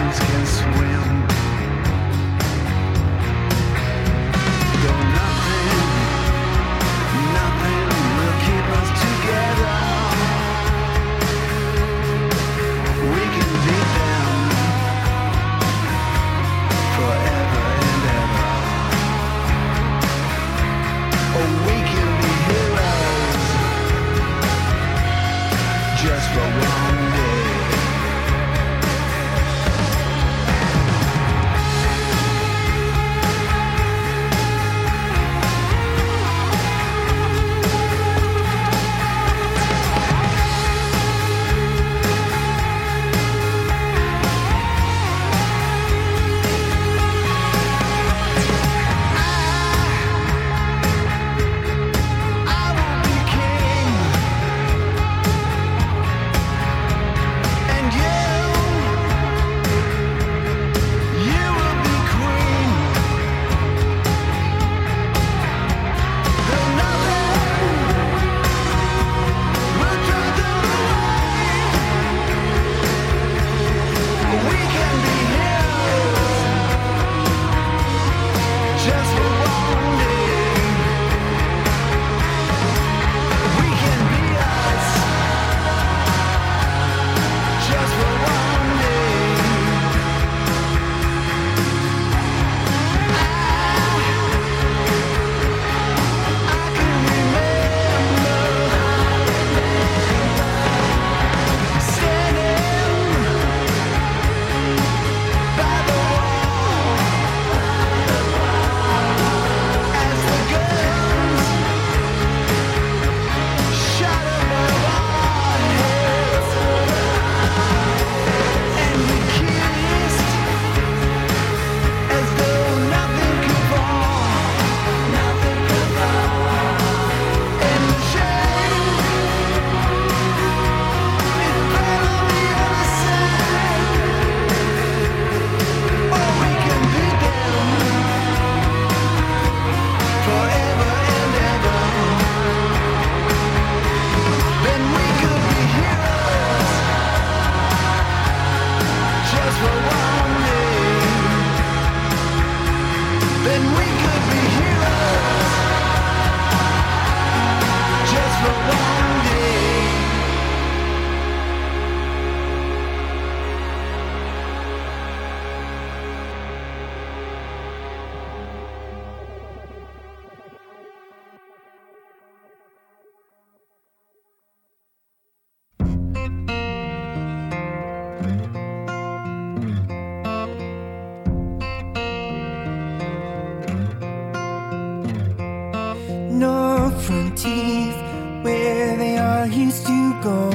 No front teeth where they all used to go,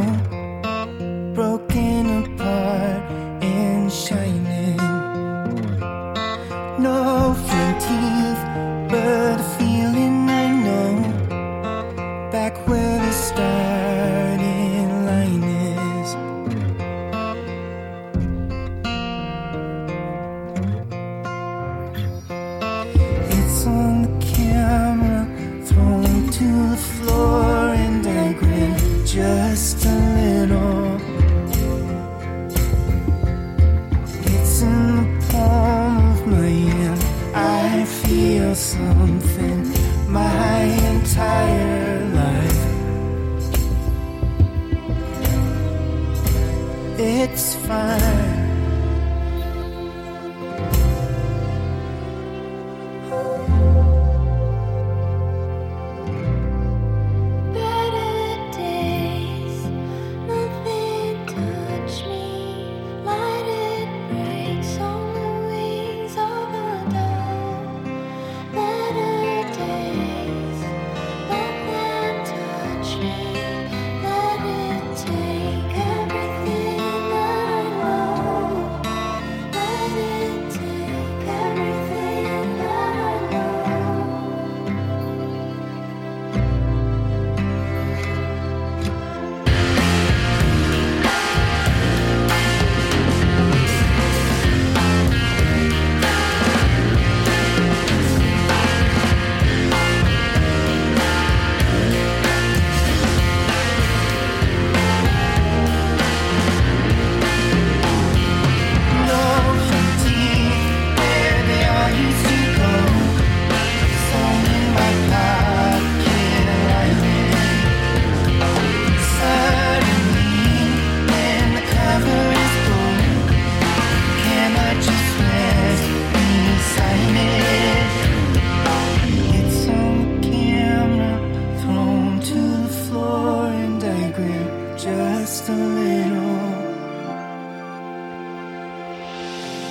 broken apart and shining. No front teeth, but a feeling I know, back where the starting line is. It's on the camera, thrown to the floor, and I grin just a little. It's in the palm of my hand, I feel something my entire life. It's fine. Let it take everything that I know.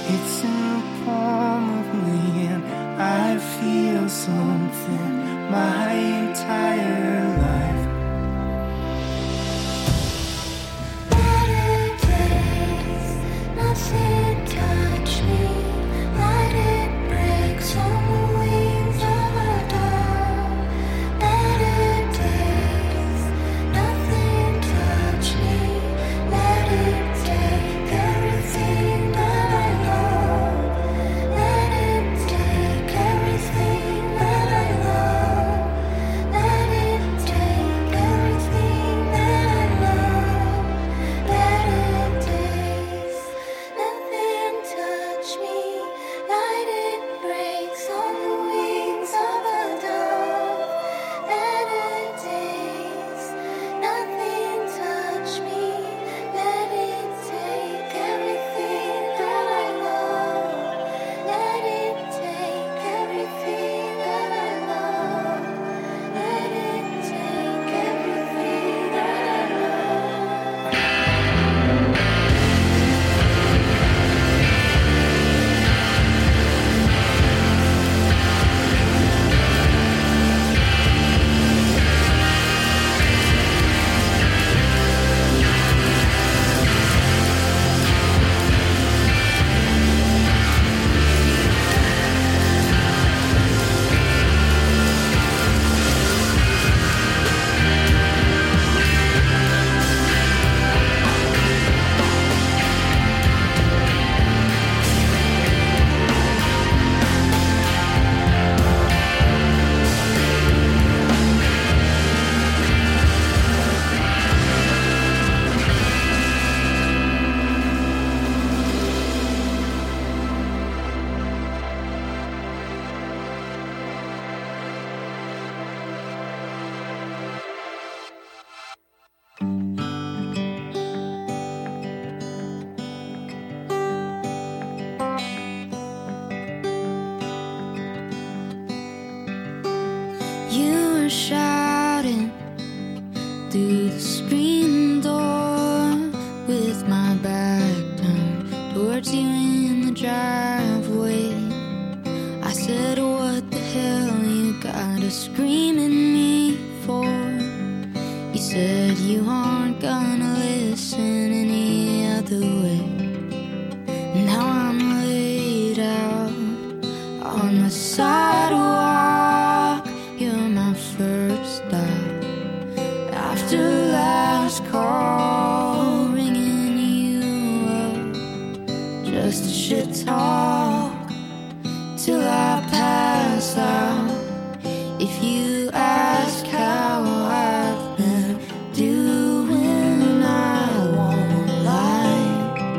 It's in the palm of me, and I feel something my entire life. Better days, nothing touch me. Light it breaks on the wings of a dove. Better days, nothing touch me. Let it take everything that I love. Let it take everything that I love. Let it take everything that I love. Better days, nothing touch me. Light it breaks on the wings of a dove. Better days, nothing touch me. Let it take everything that I love. Let it take everything that I love. Let it take everything that I love. You were shouting through the screen door with my back turned towards you in the driveway. I said, what the hell you gotta scream at me for? You said you aren't gonna listen any other way. Now I'm laid out on the sidewalk. You're my first stop after last call, ringing you up just to shit talk till I pass out. If you ask how I've been doing, I won't lie.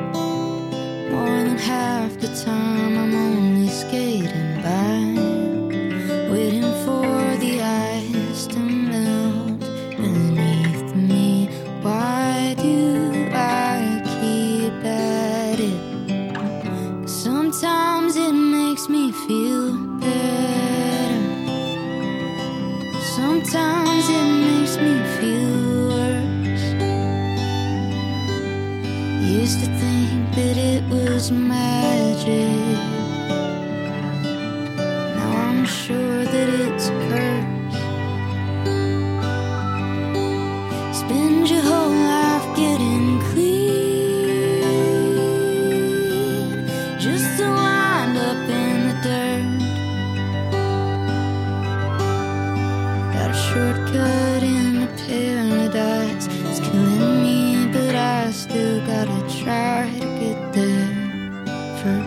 More than half the time I'm only skating by, waiting for the ice to melt beneath me. Why do I keep at it? 'Cause sometimes it makes me feel better. Sometimes it makes me feel worse. Used to think that it was magic. Now I'm sure that it's a curse. Spend your whole life getting clean just to wind up in the dirt. Got a shortcut into paradise. It's killing me, but I still gotta try to get there first.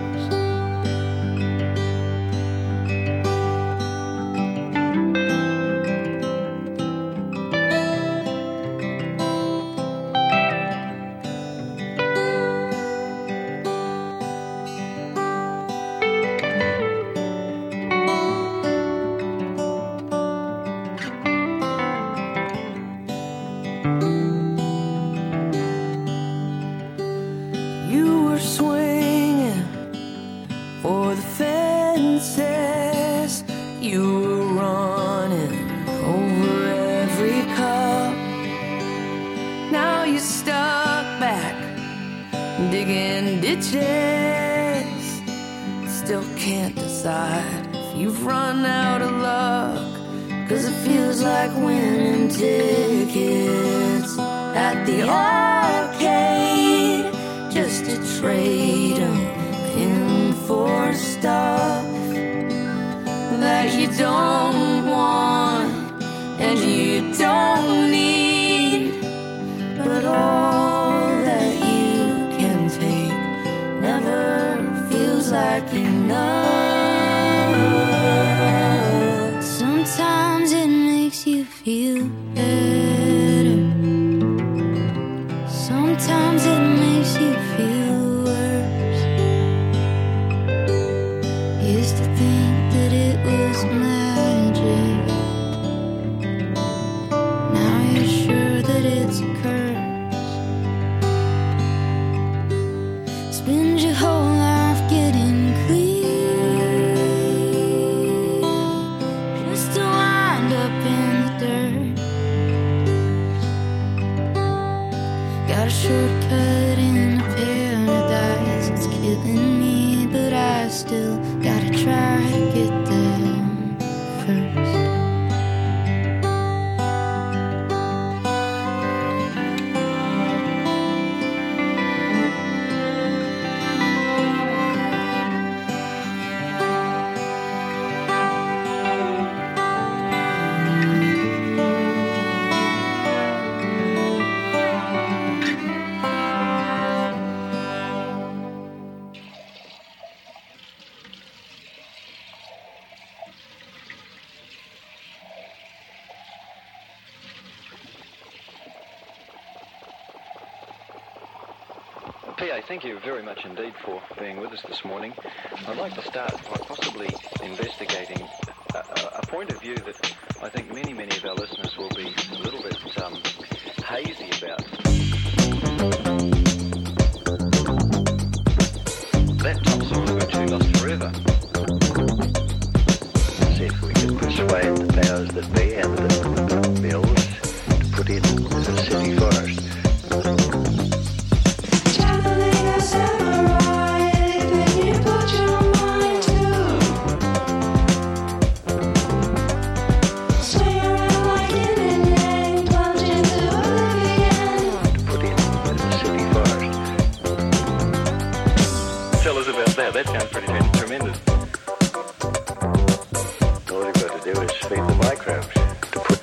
still can't decide if you've run out of luck. 'Cause it feels like winning tickets at the arcade, just to trade them in for stuff that you don't want and you don't need, but all that you can take never feels like enough. Sometimes it makes you feel better, sometimes it makes you feel worse. Used to think that it was magic, now you're sure that it's a curse. Spend your whole life getting clean, just to wind up in the dirt. Got a shortcut in paradise, it's killing me, but I still gotta try to get there first. PA, thank you very much indeed for being with us this morning. I'd like to start by possibly investigating a point of view that I think many of our listeners will be a little bit hazy about. That top song which we lost forever. See if we can persuade the powers that be and the mills to put in the city forest. That sounds pretty tremendous. All you've got to do is feed the microbes to put.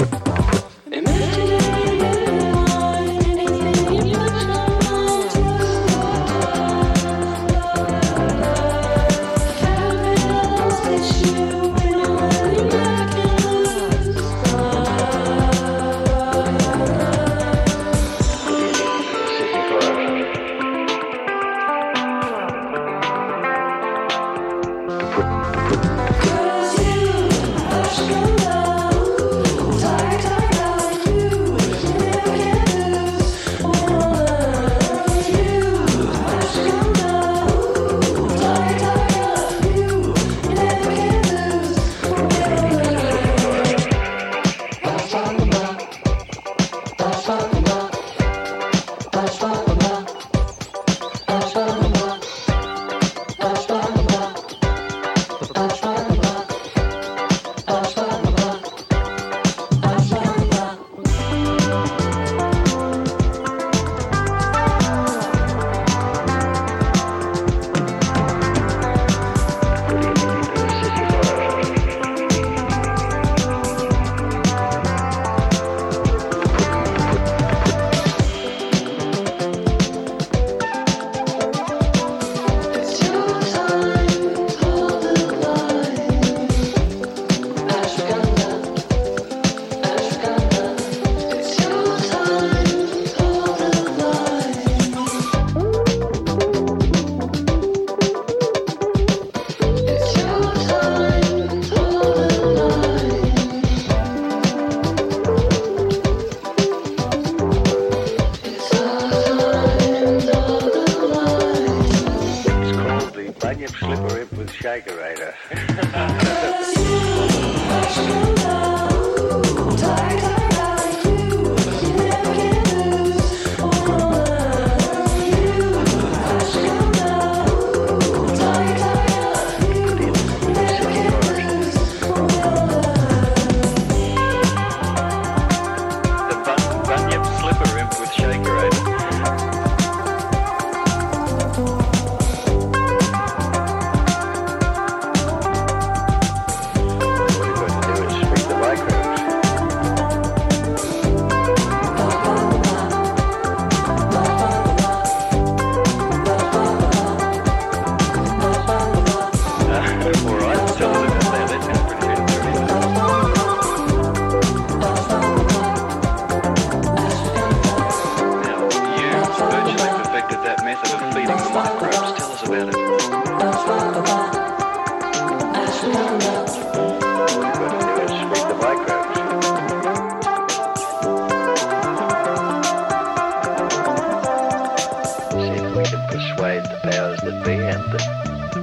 Shakerator.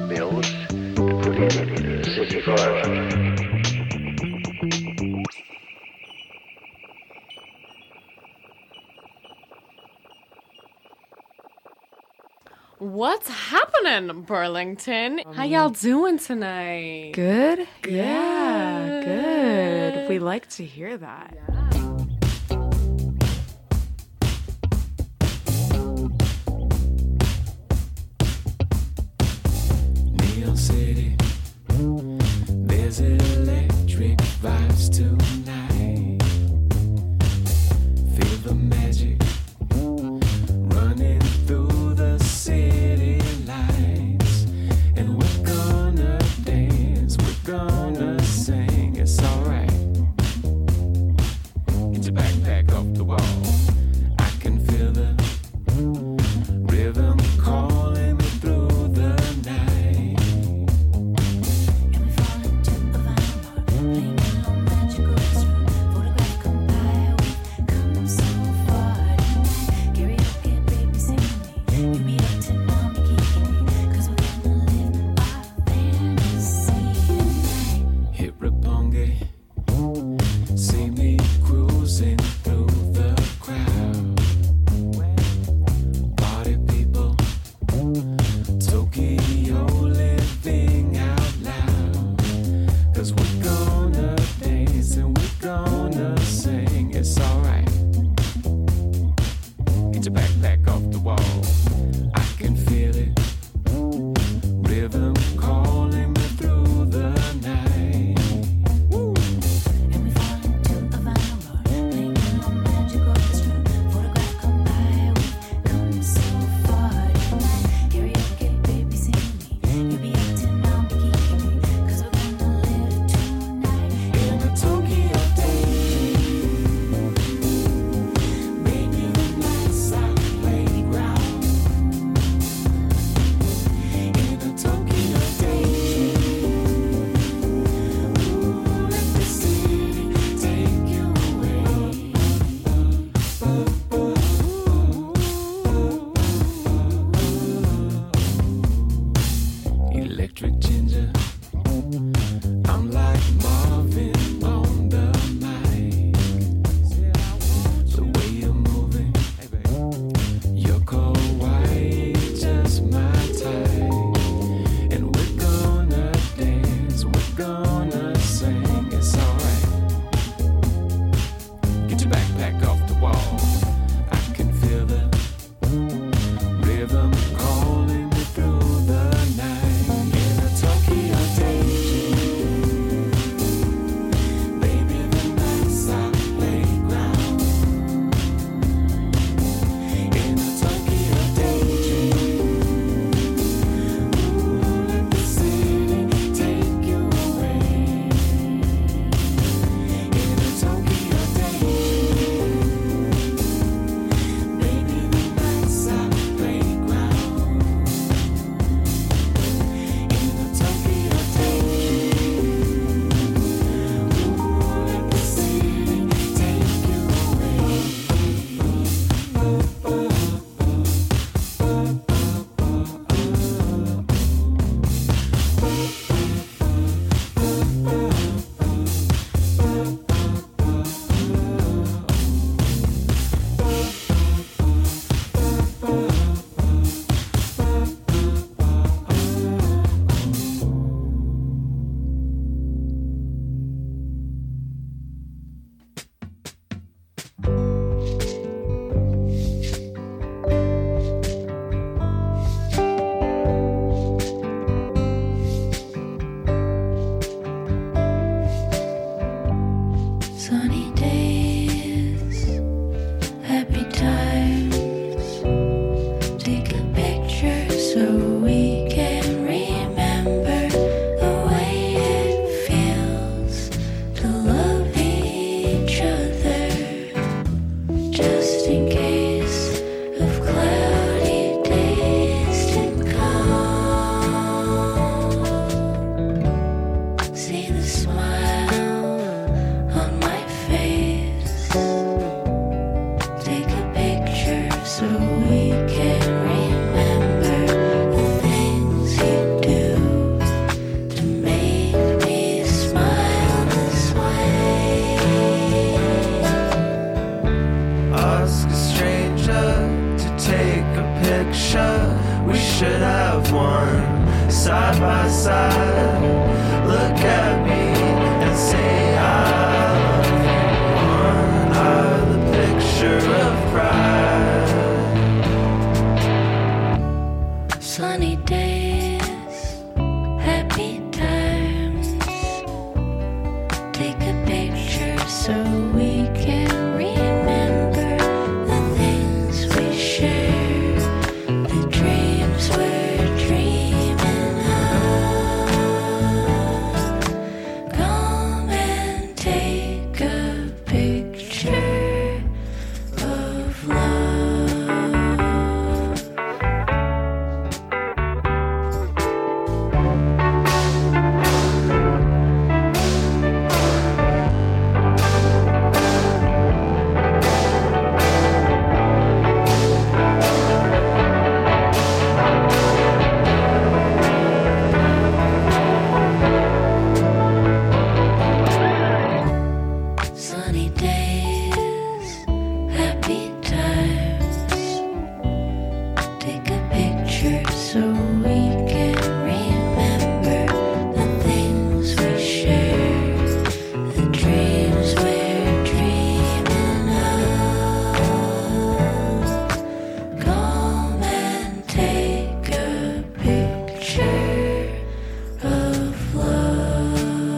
mills to put in the city forest. What's happening, Burlington? How y'all doing tonight? Good? Yeah, good. We like to hear that. Neon City, there's electric vibes tonight. Feel the magic running through the city lights, and we're gonna dance, we're gonna sing, it's alright. Get your backpack off the wall. I can feel the rhythm calling me through the night. And we fall into a vinyl bar, playing a magical instrument. Photograph come by, we've come so far tonight. Karaoke, baby, sing with me. You meet up to now, bikini, 'cause we're gonna live our fantasy tonight. Hit Rapongi, see me cruising through the crowd. Party people, Tokyo living out loud. 'Cause we're gonna dance and we're gonna sing, it's alright. Get your backpack off the wall. I can feel it. Rhythm calling me through the night. And we fall into a vinyl bar, playing a magical instrument. Photograph come by, we've come so far tonight. Karaoke, baby, sing with me. You be acting now, bikini, 'cause we're gonna live tonight. In the Tokyo day, baby, the night's our playground. In the Tokyo day, ooh, let the city take you away. Electric ginger, I'm like Marvin on the mic. The way you're moving, you're kawaii, just my type. And we're gonna dance, we're gonna sing, it's alright. Get your backpack off the wall. I can feel the rhythm calling me through the night. In a side by side. Look at me and say I love you. One eye, the picture of pride. Sunny days, happy times. Take a picture so we can remember the things we share, the dreams we're dreaming of. Come and take a picture of love. Sunny days, happy times. Take a picture so we can remember the things we share, the dreams we're dreaming of. Come and take a picture of love.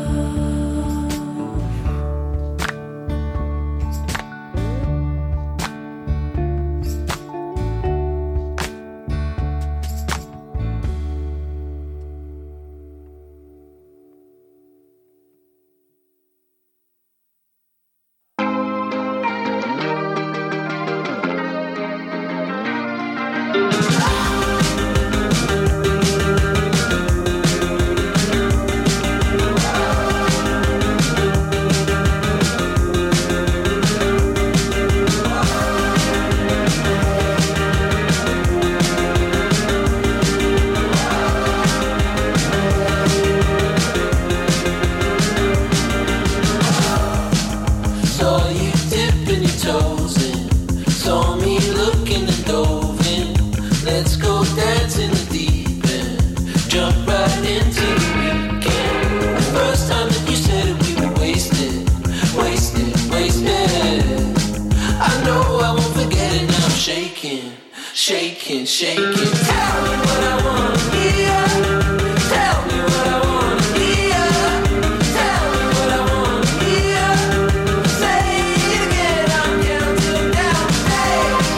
Saw you dipping your toes in. Saw me looking and dove in. Let's go dance in the deep end. Jump right into the weekend. The first time that you said it, we were wasted. Wasted, wasted. I know I won't forget it now. I'm shaking, shaking, shaking. Tell me what I wanna hear. Tell me what I wanna hear. Tell me what I wanna hear. Say it again, I'm counting down. Hey.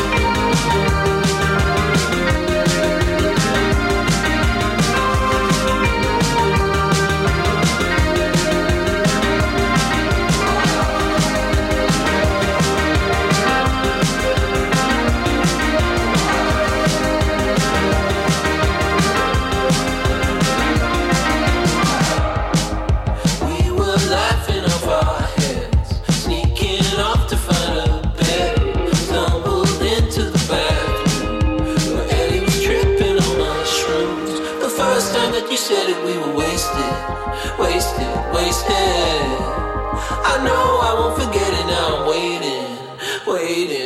We were laughing off our heads, sneaking off to find a bed. Stumbled into the bathroom where Eddie was tripping on mushrooms. The first time that you said it, we were wasted, wasted, wasted. I know I won't forget it now. I'm waiting, waiting.